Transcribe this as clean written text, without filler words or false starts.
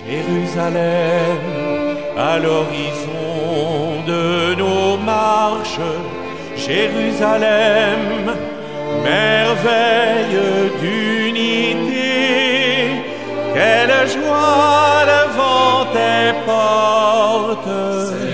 Jérusalem, à l'horizon de nos marches, Jérusalem, merveille d'unité, quelle joie le vent tes portes.